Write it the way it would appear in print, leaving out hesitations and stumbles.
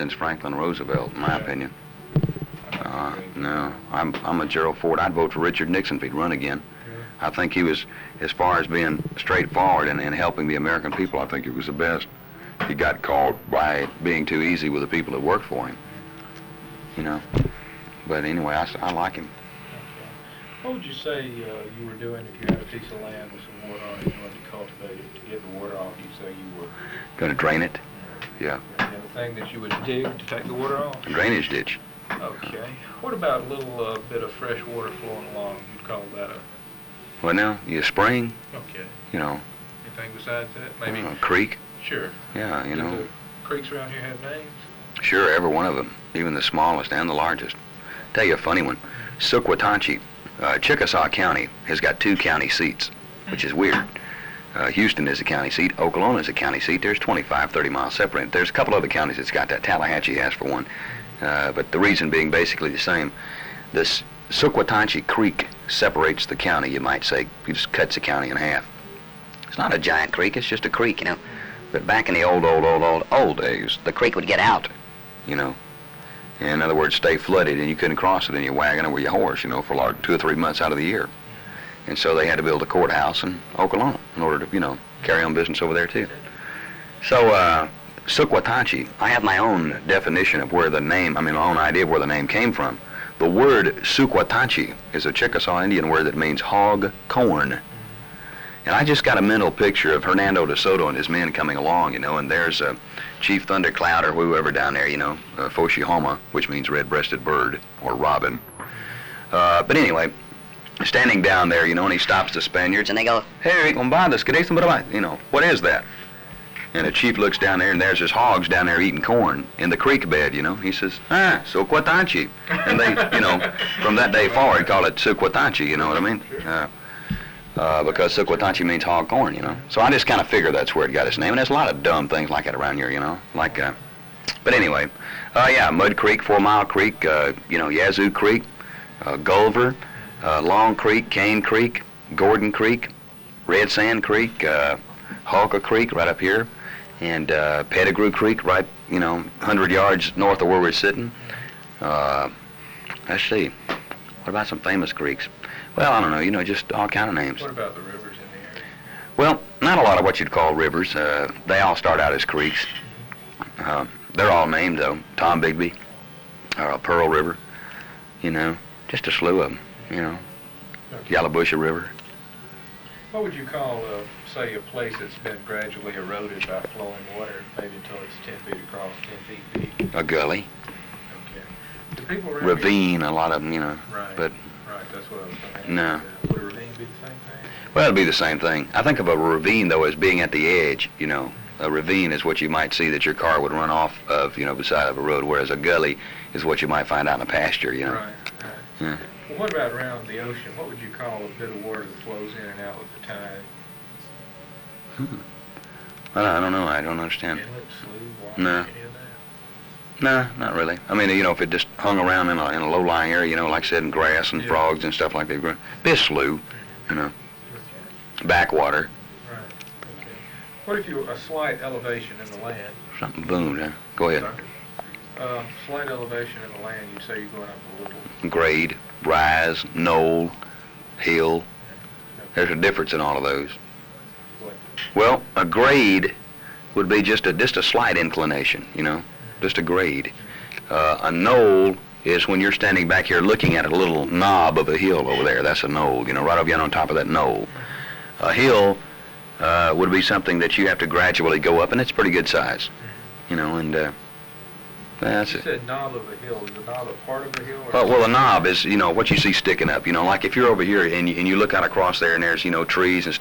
since Franklin Roosevelt, in my opinion. I'm not No, I'm a Gerald Ford. I'd vote for Richard Nixon if he'd run again. I think he was, as far as being straightforward and helping the American people, I think he was the best. He got caught by being too easy with the people that worked for him, you know. But anyway, I like him. What would you say you were doing if you had a piece of land with some water on it and you wanted to cultivate it to get the water off? You say you were Going to drain it? Yeah. And the thing that you would dig to take the water off? A drainage ditch. Okay. What about a little bit of fresh water flowing along? You'd call that a... Well, now, you spring, Okay. you know, Anything besides that? Maybe... a creek. Sure. Yeah, you Do know. the creeks around here have names? Sure, every one of them, even the smallest and the largest. Tell you a funny one. Sequatanchie, Chickasaw County has got 2 county seats, which is weird. Houston is a county seat. Oklahoma is a county seat. There's 25, 30 miles separated. There's a couple other counties that's got that. Tallahatchie has for one. But the reason being basically the same. This Sequatanchie Creek separates the county, you might say. It just cuts the county in half. It's not a giant creek, it's just a creek, you know. But back in the old days, the creek would get out, you know. In other words, stay flooded, and you couldn't cross it in your wagon or with your horse, you know, for like 2 or 3 months out of the year. And so they had to build a courthouse in Oklahoma in order to, you know, carry on business over there too. So, Sequatanchie, I have my own definition of where the name, my own idea of where the name came from. The word Sequatanchie is a Chickasaw Indian word that means hog corn. And I just got a mental picture of Hernando de Soto and his men coming along, you know, and there's Chief Thundercloud or whoever down there, you know, Foshihoma, which means red-breasted bird or robin. But anyway, standing down there, you know, and he stops the Spaniards and they go, "Hey, combadas, you know, what is that?" And the chief looks down there and there's his hogs down there eating corn in the creek bed, you know. He says, Sequatanchie. And they, you know, from that day forward call it Sequatanchie, you know what I mean? Because Sequatanchie means hog corn, you know. So I just kind of figure that's where it got its name. And there's a lot of dumb things like that around here, you know. Like, but anyway, yeah, Mud Creek, 4 Mile Creek, you know, Yazoo Creek, Gulliver, Long Creek, Cane Creek, Gordon Creek, Red Sand Creek, Halka Creek right up here, and Pettigrew Creek right, you know, 100 yards north of where we're sitting. Let's see, what about some famous creeks? Well, I don't know, you know, just all kind of names. What about the rivers in the area? Well, not a lot of what you'd call rivers. They all start out as creeks. They're all named, though. Tom Bigby, Pearl River, you know, just a slew of them, you know. Okay. Yallabusha River. What would you call, say, a place that's been gradually eroded by flowing water, maybe until it's 10 feet across, 10 feet deep? A gully. Okay. Do people around Ravine, a lot of them, you know. Right. But Right, that's what I was going to ask. No. Would a ravine be the same thing? well, it'd be the same thing. I think of a ravine, though, as being at the edge, you know. A ravine is what you might see that your car would run off of, you know, beside of a road, whereas a gully is what you might find out in a pasture, you know. Right, right. Yeah. Well, what about around the ocean? What would you call a bit of water that flows in and out with the tide? Well, I don't know. I don't understand. Inlet, slough, water, No. any of that? No, not really. I mean, you know, if it just hung around in a low-lying area, you know, like I said, in grass and Yeah. frogs and stuff like that, be a slough, you know, Okay. backwater, Right, okay. What if you a slight elevation in the land? something boomed, huh? Go ahead. Slight elevation in the land, you'd say you're going up a little. Grade, rise, knoll, hill. There's a difference in all of those. What? Well, a grade would be just a slight inclination, you know, just a grade. A knoll is when you're standing back here looking at a little knob of a hill over there. That's a knoll, you know, right over yonder on top of that knoll. A hill would be something that you have to gradually go up, and it's pretty good size, you know, and that's You it. said knob of a hill. Is the knob a part of the hill? Or Well, a knob is, you know, what you see sticking up, you know, like if you're over here and you look out across there and there's, you know, trees and